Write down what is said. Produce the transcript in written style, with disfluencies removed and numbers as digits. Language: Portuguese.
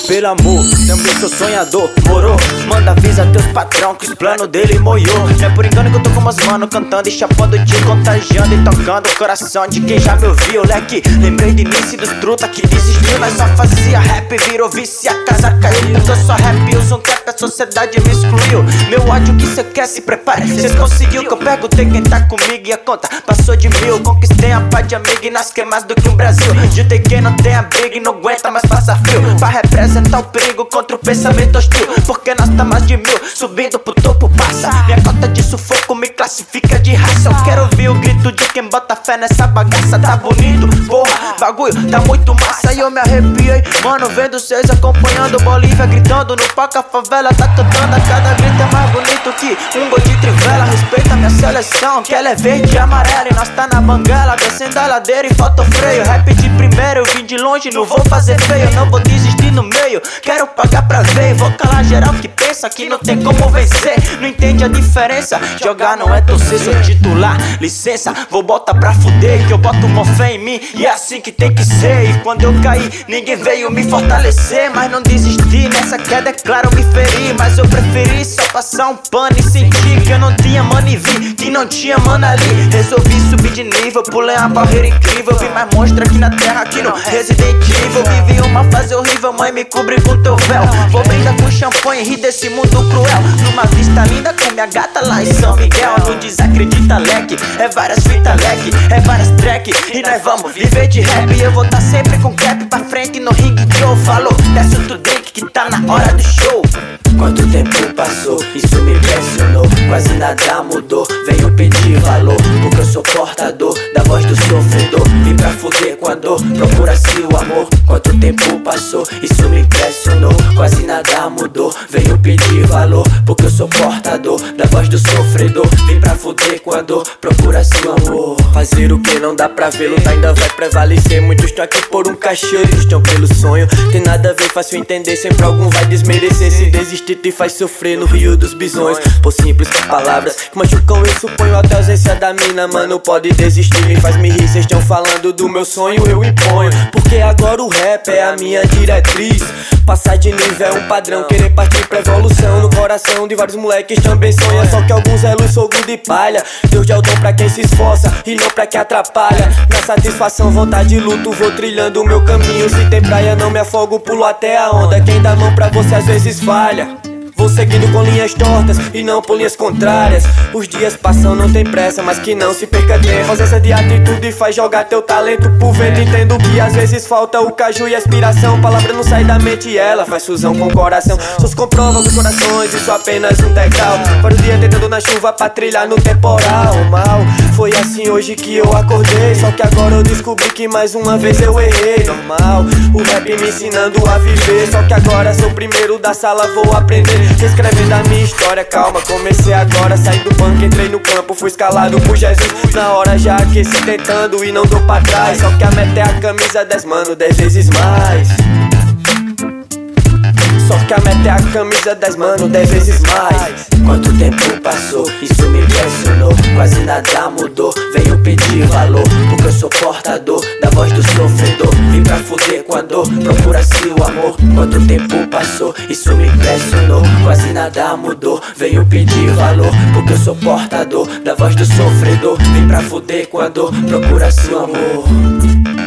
pelo amor, também sou sonhador, moro? Manda avisa teus patrão que os planos dele moiou. Não é por engano que eu tô com meus mano cantando e chapando, te contagiando e tocando o coração de quem já me ouviu, leque. Lembrei de início dos truta que desistiu, nós só fazia rap, virou vício, a casa caiu. Porque eu só rap, uso um cap, a sociedade me excluiu. Meu ódio que cê quer, se prepare, cês conseguiu que eu perguntei quem tá comigo e a conta passou de 1000. Conquistei a paz de amigo e nós quer mais do que um Brasil. Ditei quem não tem abrigo e não aguenta mais passa frio, pra representar o perigo contra o pensamento hostil. Porque nós tá mais de 1000, subindo pro topo passa. Minha cota de sufoco me classifica de raça. Eu quero ouvir o grito de quem bota fé nessa bagaça. Tá bonito, porra, bagulho tá muito massa. E eu me arrepiei, mano, vendo cês acompanhando Bolívia gritando no palco, a favela tá cantando. A cada grito é mais bonito que um gol de trivela. Respeita minha seleção, que ela é verde e amarela. E nós tá na banguela, descendo a ladeira e falta o freio. Rap de primeiro, eu vim de longe, não vou fazer feio. Não vou desistir no meio, quero pagar pra ver. Vou calar geral que pensa que não tem como vencer. Não entende a diferença, jogar não é torcer. Sou titular, licença, vou botar pra fuder. Que eu boto uma fé em mim e é assim que tem que ser. E quando eu caí, ninguém veio me fortalecer. Mas não desisti, nessa queda é claro, eu me feri. Mas eu preferi só passar um pano e sentir que eu não tinha mano e vi que não tinha mano ali. Resolvi subir de nível, pulei uma barreira incrível. Vi mais monstro aqui na terra, aqui no Resident Evil. Vivi uma fase horrível, mãe, me cobre com teu véu. Vou brindar com champanhe e rir desse mundo cruel. Numa vista linda com minha gata lá em São Miguel. Não desacredita, leque, é várias fitas, leque, é várias track. E nós vamos viver de rap. E eu vou tá sempre com cap pra frente no ringue Joe. Falou, desce outro drink que tá na hora do show. Quanto tempo passou, isso me impressionou. Quase nada mudou, venho pedir valor. Porque eu sou portador da voz do sofredor. Vim pra fuder com a dor, procura-se o amor. Quanto tempo passou, isso me impressionou. Quase nada mudou, venho pedir valor. Porque eu sou portador da voz do sofredor. Vim pra fuder com a dor, procura-se o amor. Fazer o que não dá pra ver, lutar ainda vai prevalecer. Muitos estão aqui por um cachê, outros estão pelo sonho. Tem nada a ver, fácil entender, sempre algum vai desmerecer. Se desistir te faz sofrer no rio dos bisões. Por simples palavras que machucam, eu suponho. Até a ausência da mina, mano, pode desistir. Me faz me rir, cês estão falando do meu sonho, eu imponho. Porque agora o rap é a minha diretriz. Passar de nível é um padrão, querer partir pra evolução. No coração de vários moleques também sonha. Só que alguns é luz, fogo de palha. Deus já é o dom pra quem se esforça e não pra quem atrapalha. Na satisfação, vontade e luto, vou trilhando o meu caminho. Se tem praia não me afogo, pulo até a onda. Quem dá mão pra você às vezes falha. Vou seguindo com linhas tortas e não por linhas contrárias. Os dias passam, não tem pressa, mas que não se perca tempo. Ausência de atitude faz jogar teu talento pro vento. Entendo que às vezes falta o caju e a aspiração. Palavra não sai da mente e ela faz fusão com o coração. Só comprovam com corações, isso apenas um degrau. Para o dia tentando na chuva pra trilhar no temporal. Mal, foi assim hoje que eu acordei. Só que agora eu descobri que mais uma vez eu errei. Normal, o rap me ensinando a viver. Só que agora sou o primeiro da sala, vou aprender. Escrevendo a minha história, calma, comecei agora. Saí do banco, entrei no campo, fui escalado por Jesus. Na hora já aqueci tentando e não dou pra trás. Só que a meta é a camisa 10, mano, 10 vezes mais. Só que a meta é a camisa 10, mano, 10 vezes mais. Quanto tempo passou, isso me impressionou. Quase nada mudou, venho pedir valor. Porque eu sou portador da voz do sofredor. Vim pra fuder com a dor, procura-se o amor. Quanto tempo passou, isso me impressionou. Quase nada mudou, venho pedir valor. Porque eu sou portador da voz do sofredor. Vim pra fuder com a dor, procura-se o amor.